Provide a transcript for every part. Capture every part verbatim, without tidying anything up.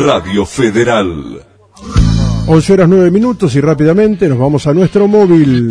Radio Federal. once horas nueve minutos y rápidamente nos vamos a nuestro móvil.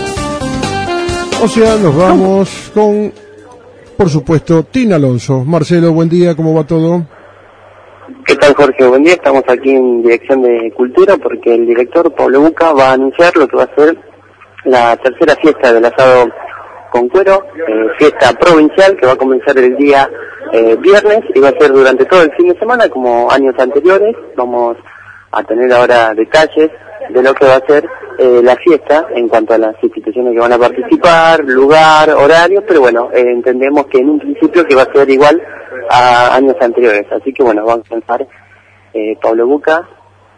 O sea, nos vamos con, por supuesto, Tina Alonso. Marcelo, buen día, ¿cómo va todo? ¿Qué tal, Jorge? Buen día, estamos aquí en Dirección de Cultura porque el director Pablo Buca va a anunciar lo que va a ser la tercera fiesta del asado con cuero, eh, fiesta provincial que va a comenzar el día eh, viernes y va a ser durante todo el fin de semana como años anteriores. Vamos a tener ahora detalles de lo que va a ser eh, la fiesta en cuanto a las instituciones que van a participar, lugar, horarios, pero bueno, eh, entendemos que en un principio que va a ser igual a años anteriores, así que bueno, vamos a comenzar eh, Pablo Buca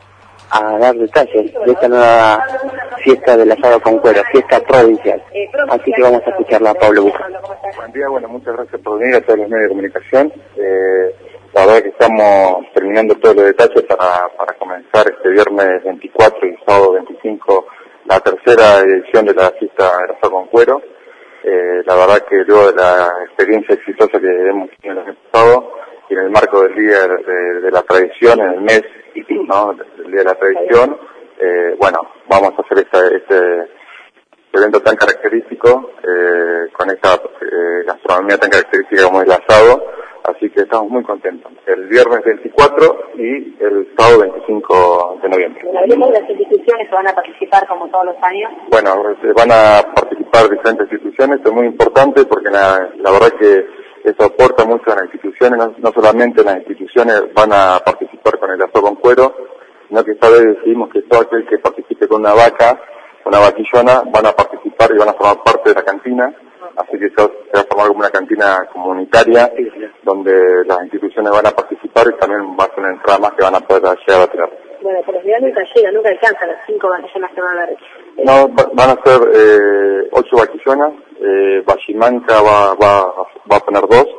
a dar detalles de esta nueva fiesta del asado con cuero, fiesta provincial. Así que vamos a escucharla a Pablo Buca. Buen día, bueno, muchas gracias por venir a todos los medios de comunicación. Eh, la verdad que estamos terminando todos los detalles para, para comenzar este viernes veinticuatro y sábado veinticinco la tercera edición de la fiesta del asado con cuero. Eh, la verdad que luego de la experiencia exitosa que hemos tenido el año pasado, y en el marco del Día de, de, de la Tradición, en el mes, ¿no?, del Día de la Tradición, eh, bueno, vamos a hacer este, este evento tan característico, eh, con esta eh, gastronomía tan característica como es el asado, así que estamos muy contentos. El viernes veinticuatro y el sábado veinticinco de noviembre. Hablemos de las instituciones que van a participar como todos los años. Bueno, van a participar diferentes instituciones, esto es muy importante porque la, la verdad que eso aporta mucho a las instituciones, no, no solamente las instituciones van a participar con el asado con cuero, sino que esta vez decidimos que todo aquel que participe con una vaca, una vaquillona, van a participar y van a formar parte de la cantina, así que se va a formar como una cantina comunitaria, donde las instituciones van a participar y también va a ser una entrada más que van a poder llegar a tener. Bueno, por lo general nunca llega, nunca alcanza las cinco vaquillonas que van a dar. No, van a ser eh, ocho vaquillonas, eh, Vallimanca va, va, va a poner dos,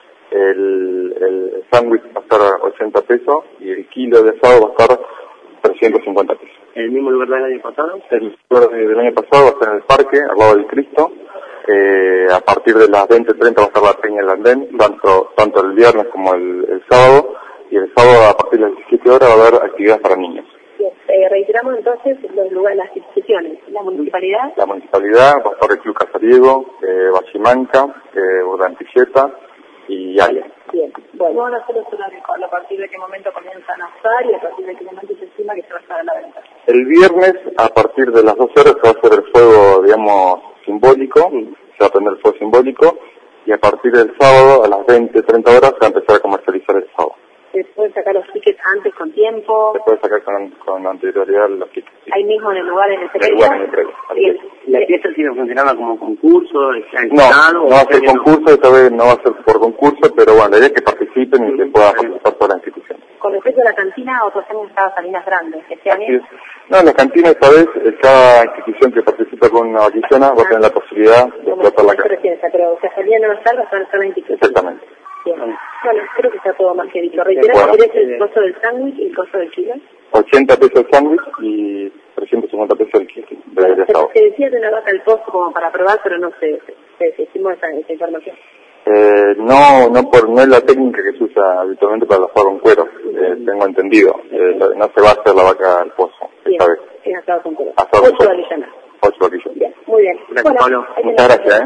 el, el sándwich va a estar ochenta pesos y el kilo de asado va a estar trescientos cincuenta pesos. ¿En el mismo lugar del año pasado? El lugar del año pasado va a estar en el parque, al lado del Cristo. Eh, a partir de las veinte treinta va a estar la peña del andén, tanto, tanto el viernes como el, el sábado, y el sábado a partir de las diecisiete horas va a haber actividades para niños. Bien, eh, reiteramos entonces los lugares, las instituciones, la municipalidad. La municipalidad va a estar el Club Casariego, eh, Vallimanca, eh, Urdantilleta y Haya. Bien, bueno. ¿Cómo van a hacer los horarios? ¿A partir de qué momento comienzan a asar y a partir de qué momento se estima que se va a estar a la venta? El viernes, a partir de las dos horas, se va a hacer el fuego, digamos, simbólico, sí. Se va a prender el fuego simbólico, y a partir del sábado, a las veinte treinta horas, se va a empezar a comercializar el sábado. ¿Se pueden sacar los tickets antes con tiempo? Se puede sacar con, con anterioridad los tickets. Sí. ¿Ahí mismo en el lugar, en el predio? En el lugar, en el predio. ¿La fiesta sigue funcionando como concurso? No, no va a ser concurso, esta vez no va a ser por concurso, pero bueno, la idea es que participen y que puedan participar todas las instituciones. Con respecto a la cantina, otros años estaban salinas grandes, este año. No, en la cantina esta vez, cada institución que participa con una vaquillona va a tener la posibilidad de explotar la cantina. Pero si salían no estar, van a estar la institución. Exactamente. Bien. Bueno, creo que está todo más que dicho. Reiteramos, bueno, ¿qué es el costo del sándwich y el costo del kilo? ochenta pesos el sándwich y trescientos cincuenta pesos el kilo. De, de se, se decía de una vaca al pozo como para probar, pero no sé, se, se estimó esa, esa información. Eh, no, no por no es la técnica que se usa habitualmente para el asado con cuero, eh, tengo entendido. Eh, no se va a hacer la vaca al pozo esta vez. Es asado con cuero. Asado Ocho vaquillonas. Ocho vaquillonas. Bien, muy bien. Gracias, bueno, Pablo. Muchas gracias. ¿eh?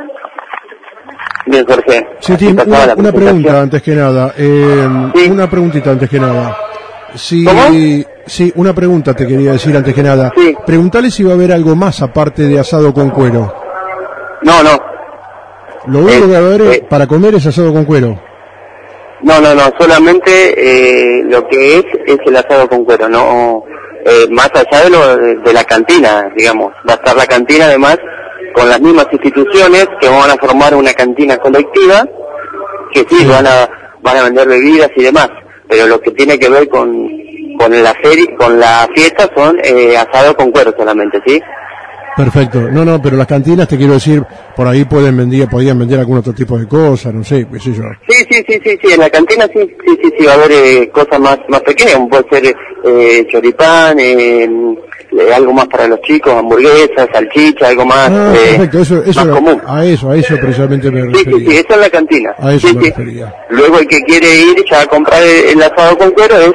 Bien, Jorge. Sí, Tim, una, una pregunta antes que nada. Eh, ¿Sí? Una preguntita antes que nada. Si, ¿Cómo? Sí, una pregunta te quería decir antes que nada. Sí. Preguntale si va a haber algo más aparte de asado con cuero. No, no. Lo único eh, que va a haber eh, para comer es asado con cuero. No, no, no. Solamente eh, lo que es es el asado con cuero. No, eh, más allá de, lo, de, de la cantina, digamos. Va a estar la cantina además con las mismas instituciones que van a formar una cantina colectiva, que sí, sí. van a van a vender bebidas y demás, pero lo que tiene que ver con con la feria, con la fiesta son eh, asado con cuero solamente, ¿sí? Perfecto. No, no, pero las cantinas, te quiero decir, por ahí pueden vender, podían vender algún otro tipo de cosas, no sé, qué sé yo. Sí, sí, sí, sí, sí, en la cantina sí, sí, sí, sí, va a haber eh, cosas más más pequeñas, puede ser eh, choripán, eh, eh, algo más para los chicos, hamburguesas, salchicha, algo más, ah, eh, perfecto, eso, eso más era, común. A eso, a eso precisamente me refería. Sí, sí, sí, eso es la cantina. A eso sí, me sí. refería. Luego el que quiere ir ya a comprar el, el asado con cuero es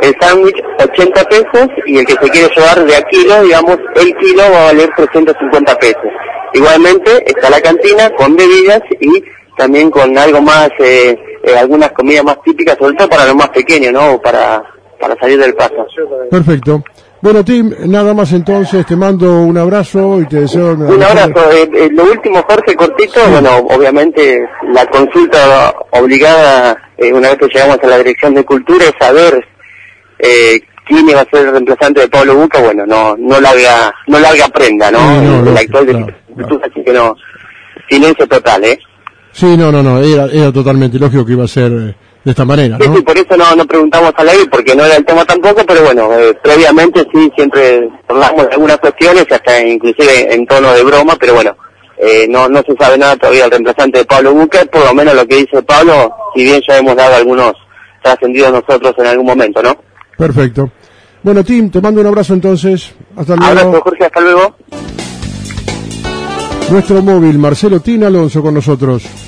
el sándwich ochenta pesos y el que se quiere llevar de a kilo, digamos, el kilo va a valer trescientos cincuenta pesos. Igualmente está la cantina con bebidas y también con algo más, eh, eh, algunas comidas más típicas, sobre todo para los más pequeños, ¿no? Para, para salir del paso. Perfecto. Bueno, Tim, nada más entonces, te mando un abrazo y te deseo... Un abrazo. Eh, eh, lo último, Jorge, cortito, sí. Bueno, obviamente la consulta obligada, eh, una vez que llegamos a la Dirección de Cultura, es saber eh, quién iba a ser el reemplazante de Pablo Buca. Bueno, no no larga no larga prenda, ¿no? Sí, no, el no, actual claro, Director de Cultura, así que no, silencio total, ¿eh? Sí, no, no, no, era, era totalmente lógico que iba a ser... Eh... de esta manera, ¿no? Sí, sí, por eso no, no preguntamos al aire, porque no era el tema tampoco, pero bueno, eh, previamente sí, siempre hablamos de algunas cuestiones, hasta inclusive en tono de broma, pero bueno, eh, no no se sabe nada todavía del reemplazante de Pablo Buca, por lo menos lo que dice Pablo, si bien ya hemos dado algunos trascendidos nosotros en algún momento, ¿no? Perfecto. Bueno, Tim, te mando un abrazo entonces, hasta luego. Abrazo, Jorge, hasta luego. Nuestro móvil, Marcelo Tin Alonso con nosotros.